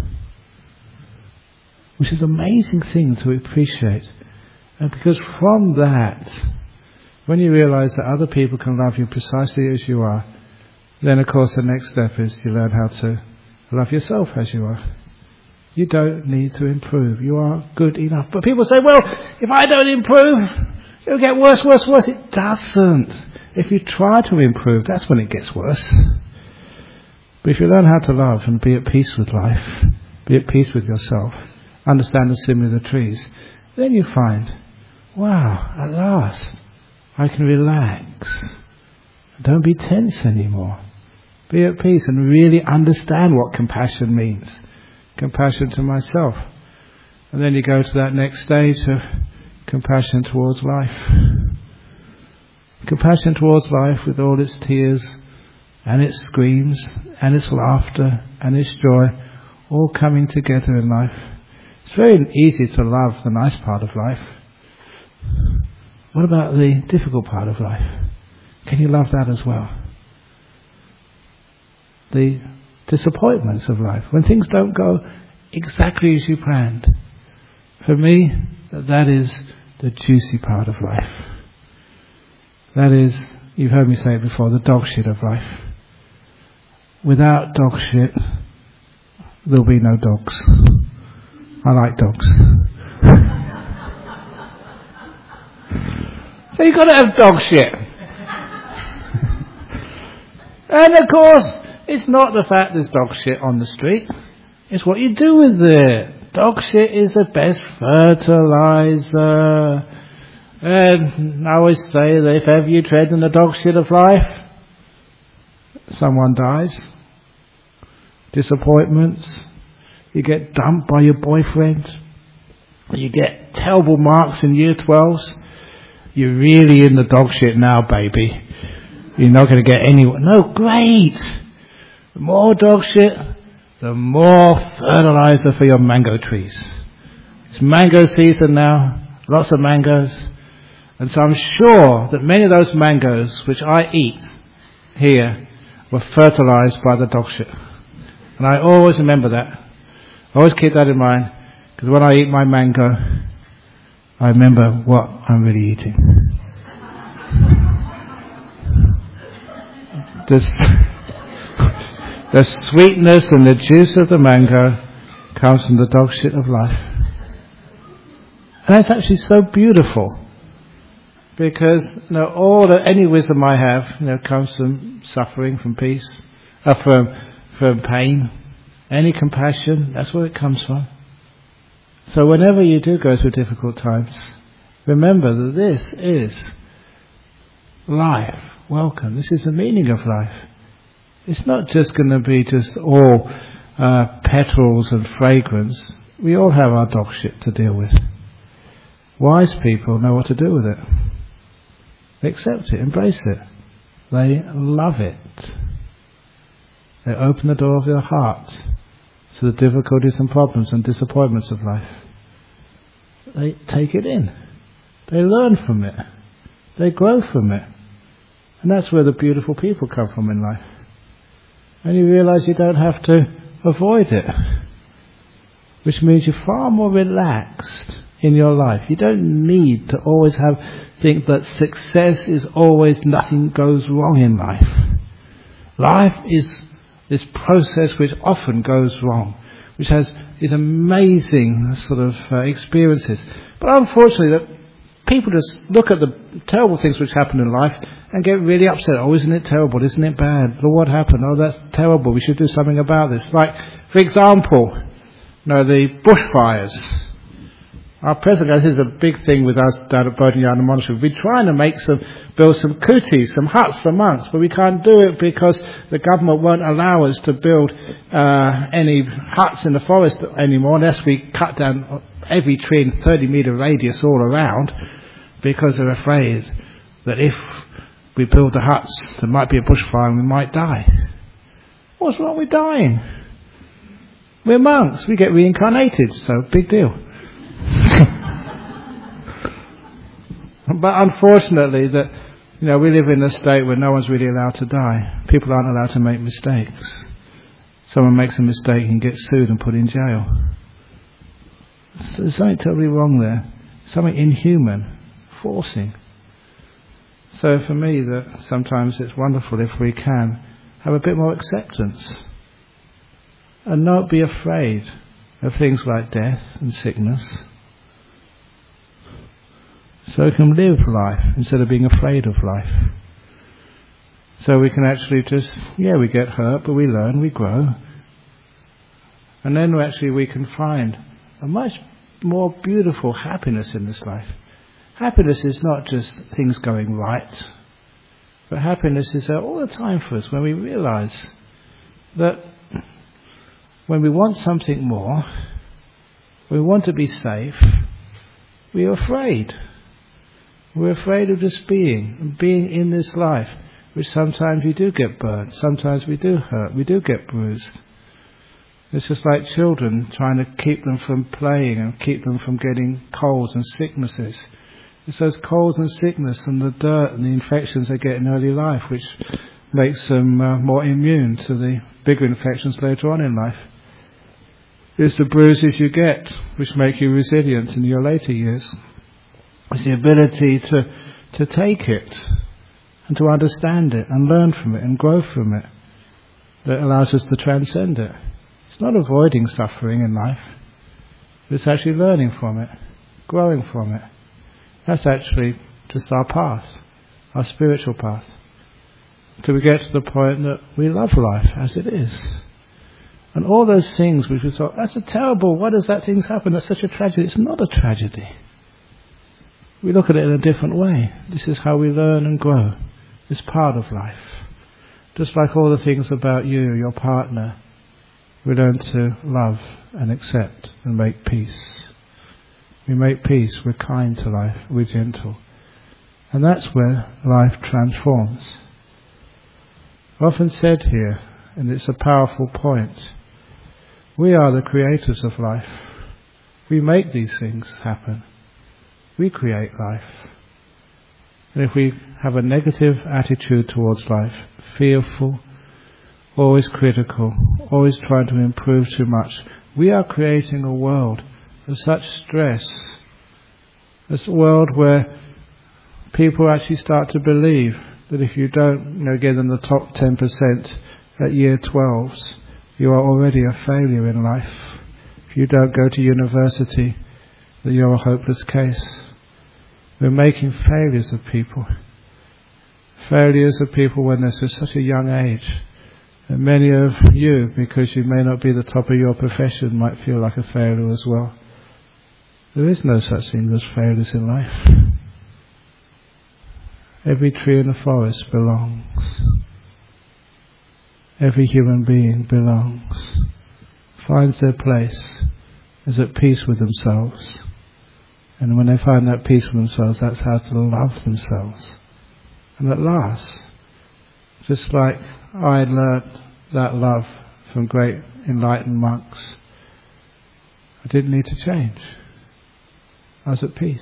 Which is an amazing thing to appreciate. And because from that, when you realise that other people can love you precisely as you are, then of course the next step is you learn how to love yourself as you are. You don't need to improve. You are good enough. But people say, well, if I don't improve, it'll get worse. It doesn't. If you try to improve, that's when it gets worse. But if you learn how to love and be at peace with life, be at peace with yourself, understand the simile of the trees, then you find, wow, at last, I can relax. Don't be tense anymore. Be at peace and really understand what compassion means. Compassion to myself. And then you go to that next stage of compassion towards life. Compassion towards life with all its tears and its screams and its laughter and its joy all coming together in life. It's very easy to love the nice part of life. What about the difficult part of life? Can you love that as well? The disappointments of life, when things don't go exactly as you planned. For me, that is the juicy part of life. That is, you've heard me say it before, the dog shit of life. Without dog shit, there'll be no dogs. I like dogs. So you've got to have dog shit. And of course, it's not the fact there's dog shit on the street. It's what you do with it. Dog shit is the best fertilizer. And I always say that if ever you tread in the dog shit of life, someone dies. Disappointments. You get dumped by your boyfriend. You get terrible marks in year 12s. You're really in the dog shit now, baby. You're not going to get anywhere. No, great. The more dog shit, the more fertilizer for your mango trees. It's mango season now, lots of mangoes. And so I'm sure that many of those mangoes which I eat here were fertilized by the dog shit. And I always remember that. I always keep that in mind, because when I eat my mango, I remember what I'm really eating. The sweetness and the juice of the mango comes from the dog shit of life. And that's actually so beautiful, because any wisdom I have, comes from suffering, from peace, from pain, any compassion. That's where it comes from. So whenever you do go through difficult times, remember that this is life. Welcome. This is the meaning of life. It's not just going to be just all petals and fragrance. We all have our dog shit to deal with. Wise people know what to do with it. They accept it, embrace it. They love it. They open the door of their heart to the difficulties and problems and disappointments of life. They take it in. They learn from it. They grow from it. And that's where the beautiful people come from in life. And you realise you don't have to avoid it, which means you're far more relaxed in your life. You don't need to always think that success is always nothing goes wrong in life. Life is this process which often goes wrong, which has these amazing sort of experiences. But unfortunately, that people just look at the terrible things which happen in life and get really upset. Oh, isn't it terrible? Isn't it bad? Look what happened. Oh, that's terrible. We should do something about this. Like, for example, the bushfires. Our president, this is a big thing with us down at Bodhinyana Monastery. We're trying to build some kutis, some huts for monks, but we can't do it because the government won't allow us to build any huts in the forest anymore unless we cut down every tree in 30-metre radius all around, because they're afraid that if we build the huts, there might be a bushfire and we might die. What's wrong with dying? We're monks. We get reincarnated, so big deal. But unfortunately, we live in a state where no one's really allowed to die. People aren't allowed to make mistakes. Someone makes a mistake and gets sued and put in jail. There's something totally wrong there. Something inhuman, forcing. So for me, that sometimes it's wonderful if we can have a bit more acceptance and not be afraid of things like death and sickness. So we can live life instead of being afraid of life. So we can actually we get hurt, but we learn, we grow. And then we can find a much more beautiful happiness in this life. Happiness is not just things going right, but happiness is there all the time for us when we realise that when we want something more, we want to be safe, we are afraid. We're afraid of just being in this life, which sometimes we do get burnt, sometimes we do hurt, we do get bruised. It's just like children, trying to keep them from playing and keep them from getting colds and sicknesses. It's those colds and sickness and the dirt and the infections they get in early life which makes them more immune to the bigger infections later on in life. It's the bruises you get which make you resilient in your later years. It's the ability to take it and to understand it and learn from it and grow from it that allows us to transcend it. It's not avoiding suffering in life. It's actually learning from it, growing from it. That's actually just our path, our spiritual path. Till we get to the point that we love life as it is. And all those things which we thought, that's a terrible, why does that thing happen? That's such a tragedy. It's not a tragedy. We look at it in a different way. This is how we learn and grow. It's part of life. Just like all the things about you, your partner, we learn to love and accept and make peace. We make peace, we're kind to life, we're gentle. And that's where life transforms. Often said here, and it's a powerful point, we are the creators of life. We make these things happen. We create life. And if we have a negative attitude towards life, fearful, always critical, always trying to improve too much. We are creating a world of such stress. This world where people actually start to believe that if you don't, get in the top 10% at year 12s, you are already a failure in life. If you don't go to university, that you're a hopeless case. We're making failures of people. Failures of people when they're such a young age. And many of you, because you may not be the top of your profession, might feel like a failure as well. There is no such thing as failures in life. Every tree in the forest belongs. Every human being belongs. Finds their place, is at peace with themselves. And when they find that peace with themselves, that's how to love themselves. And at last, just like I learnt that love from great enlightened monks, I didn't need to change. I was at peace.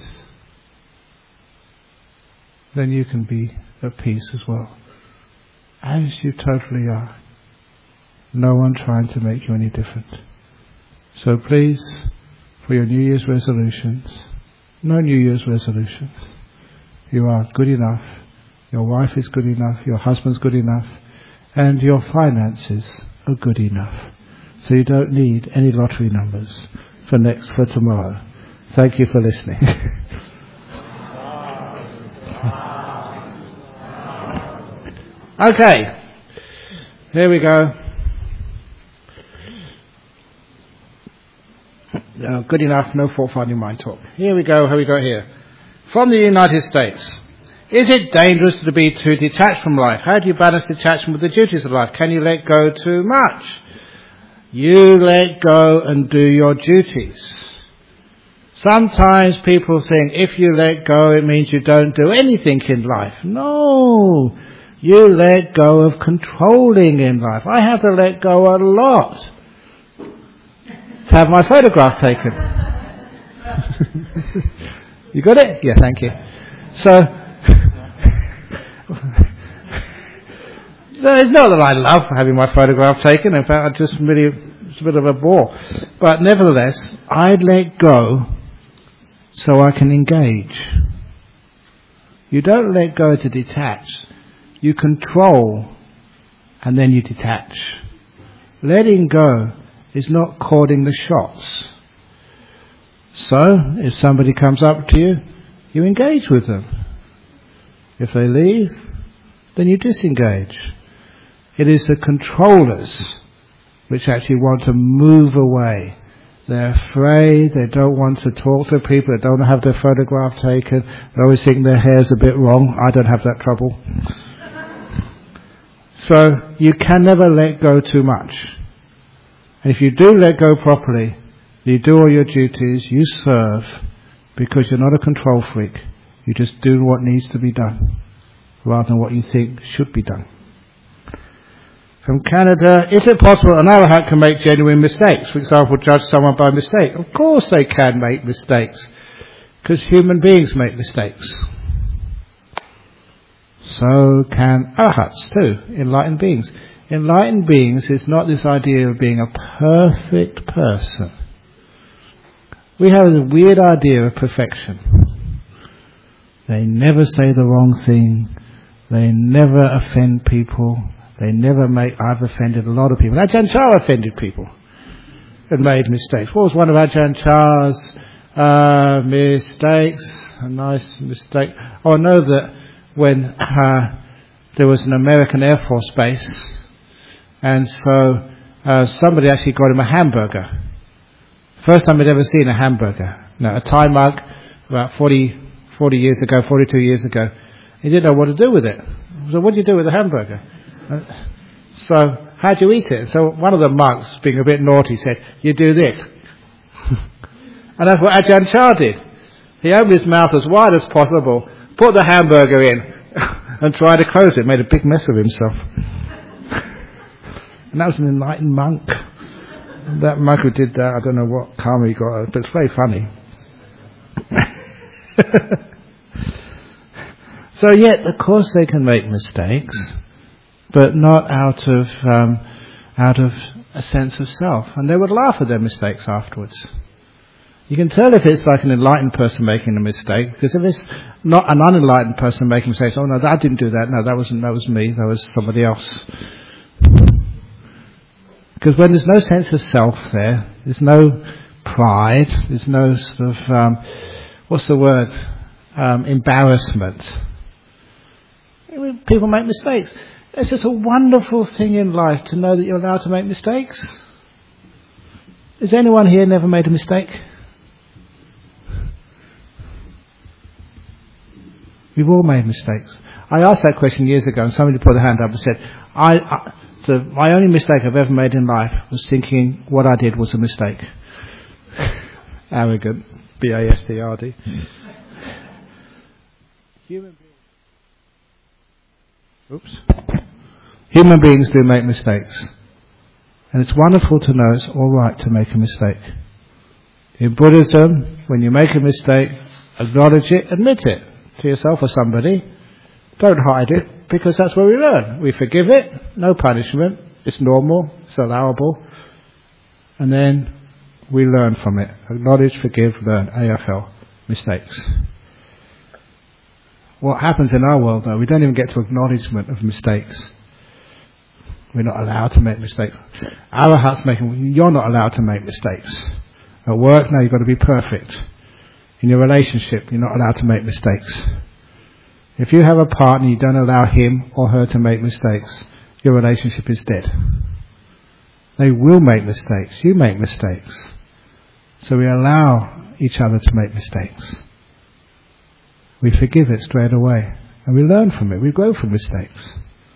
Then you can be at peace as well, as you totally are. No one trying to make you any different. So please, for your New Year's resolutions, no New Year's resolutions. You are good enough. Your wife is good enough. Your husband's good enough. And your finances are good enough. So you don't need any lottery numbers for tomorrow. Thank you for listening. Okay. Here we go. Good enough, no fault-finding mind talk. Here we go, how we got here. From the United States. Is it dangerous to be too detached from life? How do you balance detachment with the duties of life? Can you let go too much? You let go and do your duties. Sometimes people think if you let go it means you don't do anything in life. No, you let go of controlling in life. I have to let go a lot to have my photograph taken. You got it? Yeah, thank you. So it's not that I love having my photograph taken. In fact, it's a bit of a bore. But nevertheless, I let go so I can engage. You don't let go to detach. You control and then you detach. Letting go is not calling the shots. So, if somebody comes up to you, you engage with them. If they leave, then you disengage. It is the controllers which actually want to move away. They're afraid, they don't want to talk to people, they don't have their photograph taken, they always think their hair's a bit wrong. I don't have that trouble. So, you can never let go too much. And if you do let go properly, you do all your duties, you serve, because you're not a control freak. You just do what needs to be done, rather than what you think should be done. From Canada, is it possible an arahant can make genuine mistakes? For example, judge someone by mistake. Of course they can make mistakes, because human beings make mistakes. So can arahants too, enlightened beings. Enlightened beings is not this idea of being a perfect person. We have a weird idea of perfection. They never say the wrong thing. They never offend people. They never make... I've offended a lot of people. Ajahn Chah offended people and made mistakes. What was one of Ajahn Chah's mistakes? A nice mistake. Oh, I know that when there was an American Air Force base, and so somebody actually got him a hamburger. First time I'd ever seen a hamburger. Now, a Thai mug, about 40 years ago, 42 years ago. He didn't know what to do with it. So what do you do with a hamburger? So how do you eat it? So one of the monks, being a bit naughty, said, you do this. And that's what Ajahn Chah did. He opened his mouth as wide as possible, put the hamburger in, and tried to close it, made a big mess of himself. And that was an enlightened monk. That monk who did that, I don't know what karma he got, but it's very funny. So yet, of course they can make mistakes, but not out of a sense of self. And they would laugh at their mistakes afterwards. You can tell if it's like an enlightened person making a mistake, because if it's not an unenlightened person making mistakes, oh no, I didn't do that, no, that was me, that was somebody else. Because when there's no sense of self there's no pride, there's no sort of, embarrassment. People make mistakes. It's just a wonderful thing in life to know that you're allowed to make mistakes. Has anyone here never made a mistake? We've all made mistakes. I asked that question years ago and somebody put their hand up and said, my only mistake I've ever made in life was thinking what I did was a mistake. Arrogant. B-A-S-T-R-D. Human beings do make mistakes. And it's wonderful to know it's all right to make a mistake. In Buddhism, when you make a mistake, acknowledge it, admit it to yourself or somebody. Don't hide it, because that's where we learn. We forgive it, no punishment, it's normal, it's allowable. And then we learn from it. Acknowledge, forgive, learn. AFL. Mistakes. What happens in our world though, we don't even get to acknowledgement of mistakes. We're not allowed to make mistakes. You're not allowed to make mistakes. At work, no, you've got to be perfect. In your relationship, you're not allowed to make mistakes. If you have a partner, you don't allow him or her to make mistakes, your relationship is dead. They will make mistakes. You make mistakes. So we allow each other to make mistakes. We forgive it straight away. And we learn from it. We grow from mistakes.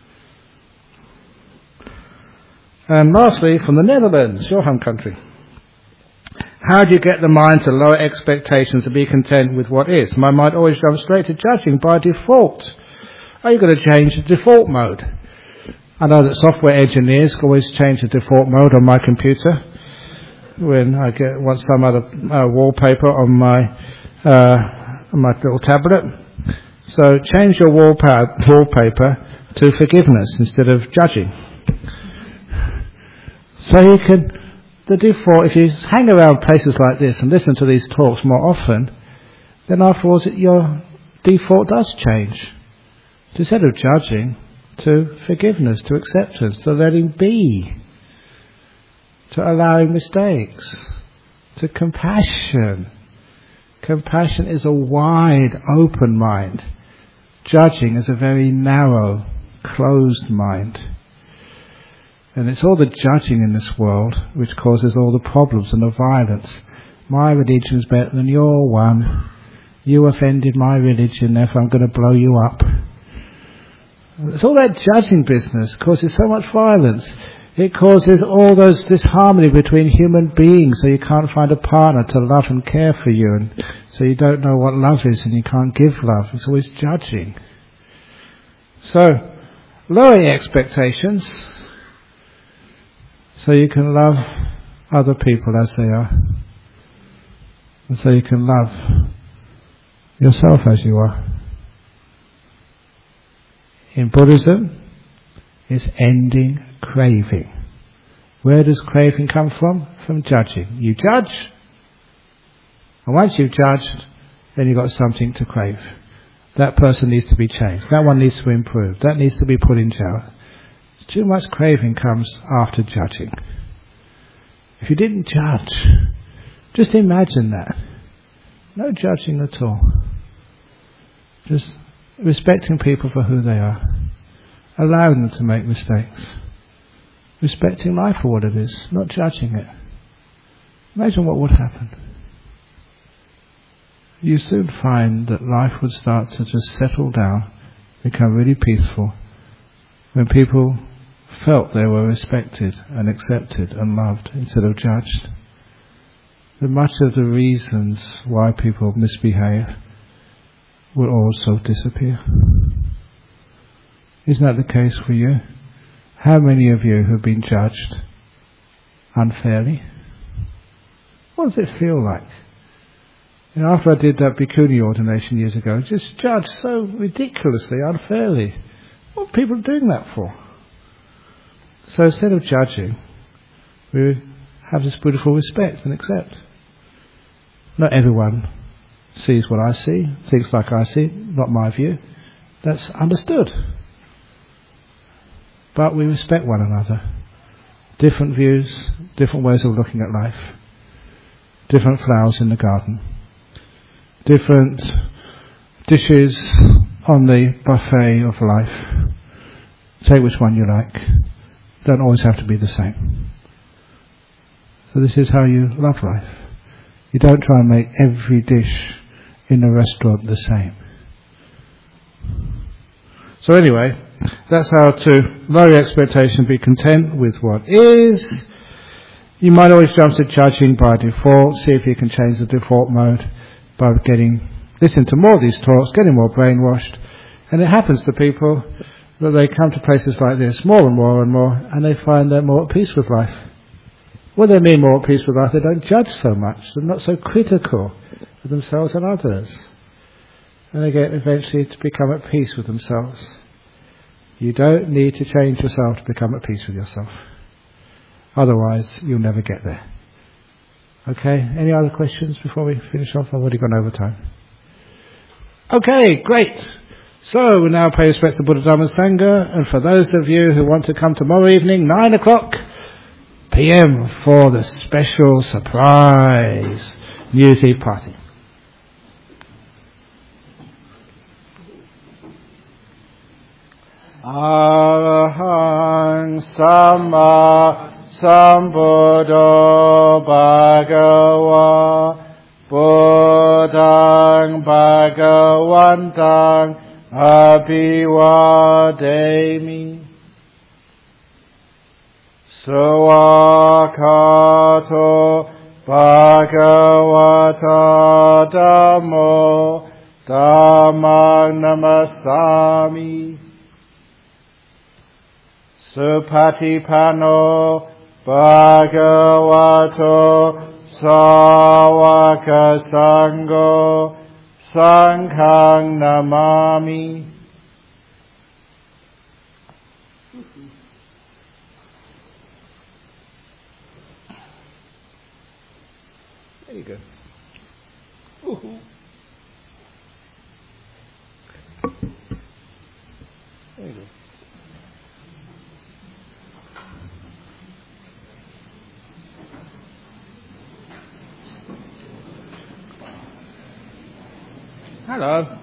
And lastly, from the Netherlands, your home country. How do you get the mind to lower expectations and be content with what is? My mind always jumps straight to judging by default. Are you going to change the default mode? I know that software engineers always change the default mode on my computer when I want some other wallpaper on my little tablet. So change your wallpaper to forgiveness instead of judging. So you can, the default, if you hang around places like this and listen to these talks more often, then afterwards your default does change. Instead of judging, to forgiveness, to acceptance, to letting be, to allowing mistakes, to compassion. Compassion is a wide, open mind. Judging is a very narrow, closed mind. And it's all the judging in this world which causes all the problems and the violence. My religion is better than your one. You offended my religion, therefore I'm going to blow you up. It's all that judging business causes so much violence. It causes all those disharmony between human beings, so you can't find a partner to love and care for you, and so you don't know what love is and you can't give love. It's always judging. So, lower your expectations so you can love other people as they are, and so you can love yourself as you are. In Buddhism, it's ending craving. Where does craving come from? From judging. You judge, and once you've judged, then you've got something to crave. That person needs to be changed. That one needs to improve. That needs to be put in jail. Too much craving comes after judging. If you didn't judge, just imagine that. No judging at all. Just respecting people for who they are. Allowing them to make mistakes. Respecting life for what it is, not judging it. Imagine what would happen. You soon find that life would start to just settle down, become really peaceful, when people felt they were respected and accepted and loved instead of judged. That much of the reasons why people misbehave will also disappear. Isn't that the case for you? How many of you have been judged unfairly? What does it feel like? You know, after I did that bhikkhuni ordination years ago, just judged so ridiculously, unfairly. What are people doing that for? So instead of judging, we have this beautiful respect and accept. Not everyone sees what I see, thinks like I see, not my view. That's understood. But we respect one another. Different views, different ways of looking at life, different flowers in the garden, different dishes on the buffet of life. Take which one you like. Don't always have to be the same. So this is how you love life. You don't try and make every dish in a restaurant the same. So anyway, that's how to lower your expectation, be content with what is. You might always jump to judging by default. See if you can change the default mode by listening to more of these talks, getting more brainwashed. And it happens to people that they come to places like this more and more and more, and they find they're more at peace with life. What they mean more at peace with life, they don't judge so much. They're not so critical of themselves and others. And they get eventually to become at peace with themselves. You don't need to change yourself to become at peace with yourself. Otherwise, you'll never get there. Okay, any other questions before we finish off? I've already gone over time. Okay, great. So we now pay respect to Buddha Dhamma Sangha, and for those of you who want to come tomorrow evening, 9:00 p.m. for the special surprise New Year's Eve party. Arahang Sama Sambuddho Bhagava Buddhang Bhagavantang Abhivademi Sawakato Bhagavata Dhammo Dhammang Namasami Supatipano Bhagavato Sawaka Sangho Sanghang Namami. There you go. Woohoo. There you go. Hello.